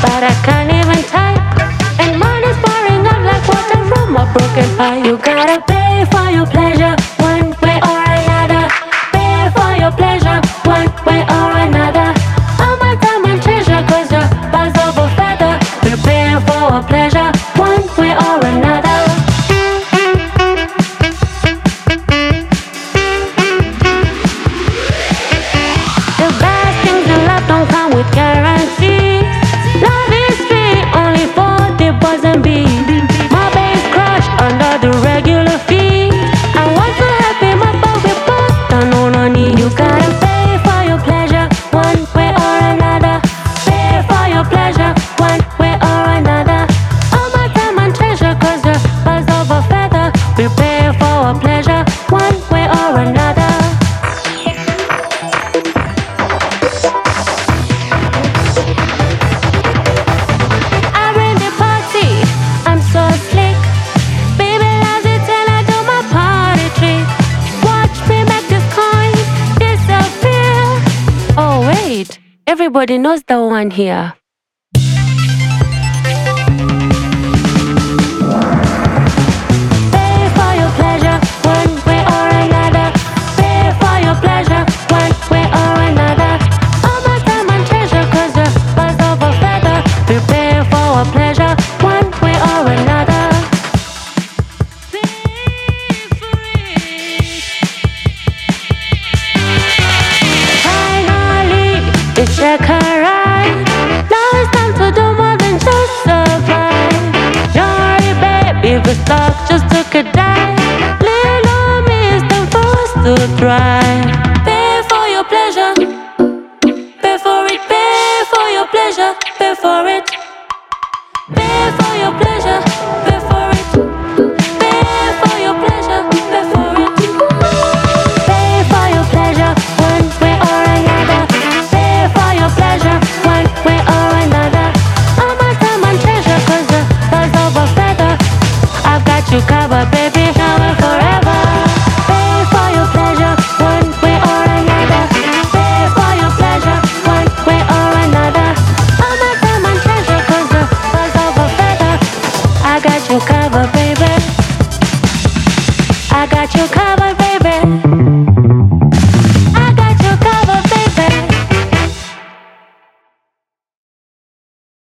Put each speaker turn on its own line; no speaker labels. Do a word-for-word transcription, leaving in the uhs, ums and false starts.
but I can't even type. And money's pouring out like water from a broken pipe. You gotta pay for your pleasure one way or another. Pay for your pleasure one way or another. All my time and treasure, cause you're birds of a feather. Prepare for a pleasure one way or another. The best things in life don't come with guarantees. Love is free, only for the boys and bees. My base crush under the regular fee. I want to happy, my baby boss down on her knee. You gotta pay for your pleasure one way or another. Pay for your pleasure one way or another. All my time and treasure, cause you're birds of a feather. Prepare for a pleasure one way or another. I bring the party, I'm so slick. Baby loves it till I do my party trick. Watch me make this coin disappear. Oh wait, everybody knows the one here. Pay for your pleasure one way or another. Pay for your pleasure one way or another. All my time and treasure, cause you're birds of a feather. Prepare for a pleasure one way or another. Finally, it's check her right. Now it's time to do more than just survive. Don't worry, babe, if it's stuck, just took a dive. Little miss them forced to thrive. Pay for your pleasure. Pay for it, pay for your pleasure. Pay for it.